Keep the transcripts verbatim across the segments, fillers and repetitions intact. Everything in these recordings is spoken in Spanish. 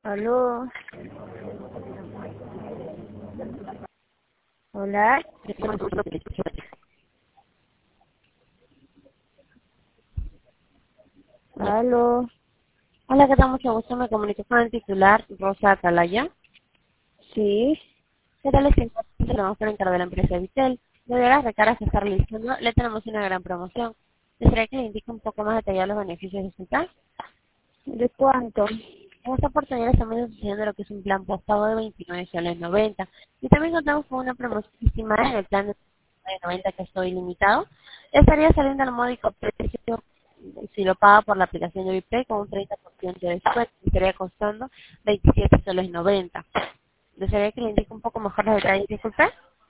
Aló. Hola. Aló. Hola, ¿qué tal? Mucho gusto. Me comunico con el titular, Rosa Atalaya. Sí. ¿Qué tal? Les encuentro vamos por encargo de la empresa Vitel. Debido a las recargas que está realizando, le tenemos una gran promoción. ¿Desearía que le indique un poco más detallado los beneficios de su plan? ¿De cuánto? En esta oportunidad estamos ofreciendo lo que es un plan postpago de veintinueve soles noventa. Y también contamos con una promoción estimada en el plan de noventa que es todo ilimitado. Estaría saliendo al módico precio si lo paga por la aplicación de Vipay con un treinta por ciento de descuento. Estaría costando veintisiete soles noventa. ¿Desearía que le indique un poco mejor los detalles? Disculpe.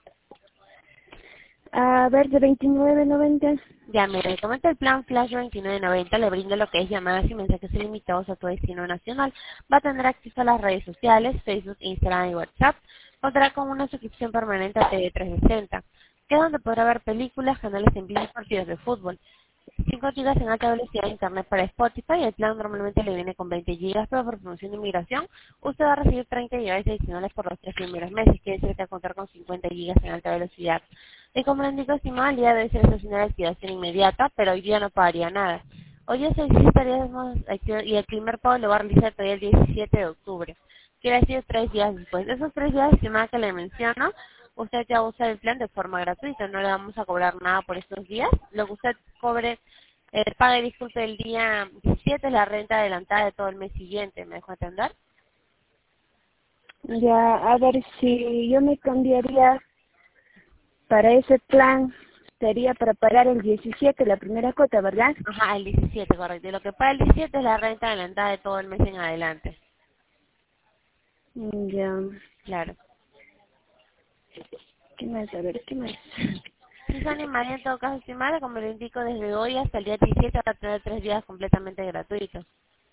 A ver, de veintinueve noventa. Ya, mire, le comento el plan Flash veintinueve noventa, le brinda lo que es llamadas y mensajes ilimitados a todo destino nacional. Va a tener acceso a las redes sociales, Facebook, Instagram y WhatsApp. Contará con una suscripción permanente a T V trescientos sesenta, que es donde podrá ver películas, canales en vivo y partidos de fútbol. cinco gigas en alta velocidad de internet para Spotify. El plan normalmente le viene con veinte gigas, pero por promoción de inmigración, usted va a recibir treinta gigas adicionales por los tres primeros meses, quiere decir que va a contar con cincuenta gigas en alta velocidad. Y como le indico, estimado, el día de hoy se les hace una activación inmediata, pero hoy día no pagaría nada. Hoy ya se estaríamos activos y el primer pago lo va a realizar todavía el diecisiete de octubre. Quiere decir tres días después. Esos tres días, estimada, que le menciono, usted ya usa el plan de forma gratuita, no le vamos a cobrar nada por estos días. Lo que usted cobre, eh, pague, disculpe, el día diecisiete es la renta adelantada de todo el mes siguiente, ¿me dejo entender? Ya, a ver, si yo me cambiaría para ese plan, sería para pagar el diecisiete, la primera cuota, ¿verdad? Ajá, el diecisiete, correcto. Y lo que paga el diecisiete es la renta adelantada de todo el mes en adelante. Mm, Ya. Claro. ¿Qué más? A ver, ¿qué más? Si se animaría en todo caso, estimada, como le indico, desde hoy hasta el día diecisiete va a tener tres días completamente gratuitos.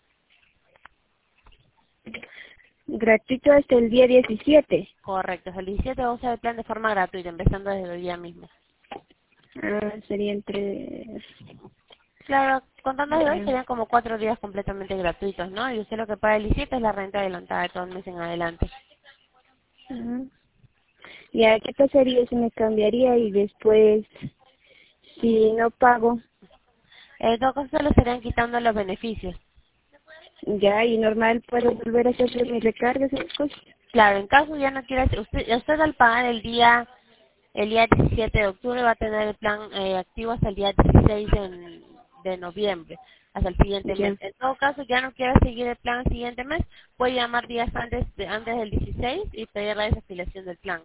Gratuito hasta el día diecisiete. Correcto, el diecisiete va a usar el plan de forma gratuita, empezando desde el día mismo. Ah, sería entre... Claro, contando de hoy Ya. serían como cuatro días completamente gratuitos, ¿no? Y usted lo que paga el diecisiete es la renta adelantada de todo el mes en adelante. Ujú. Ya, ¿qué pasaría si me cambiaría y después, si no pago? En todo caso, se le estarían quitando los beneficios. Ya, y normal puedo volver a hacer mis recargas y esas cosas. Claro, en caso ya no quiera, usted, usted al pagar el día el día diecisiete de octubre va a tener el plan eh, activo hasta el día dieciséis de, de noviembre, hasta el siguiente mes. Ya. En todo caso, ya no quiera seguir el plan el siguiente mes, puede llamar días antes de, antes del dieciséis y pedir la desafiliación del plan.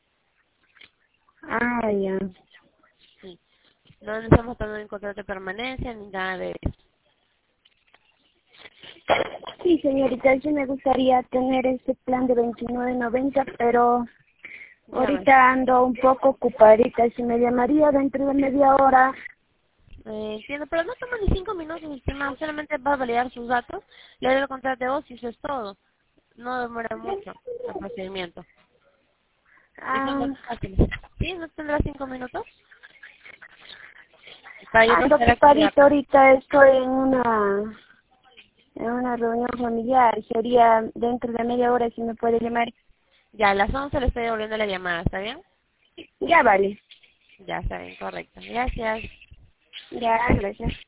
Ah, ya. Sí. No estamos tomando en contrato de permanencia ni nada de eso. Sí, señorita, sí me gustaría tener ese plan de veintinueve noventa, pero Dígame. ahorita ando un poco ocupadita. Si me llamaría dentro de media hora. Eh, entiendo, pero no toma ni cinco minutos, estimado, solamente va a validar sus datos, le doy el contrato de voz y eso es todo. No demora mucho el procedimiento. Y son Ah, cosas fáciles. ¿Sí? ¿No tendrá cinco minutos? Para yo ando proceder a ocupadita activarla. ahorita, estoy en una, en una reunión familiar. Sería dentro de media hora si me puede llamar. Ya, a las once le estoy devolviendo la llamada, ¿está bien? Ya vale. Ya, está bien, correcto. Gracias. Ya, gracias.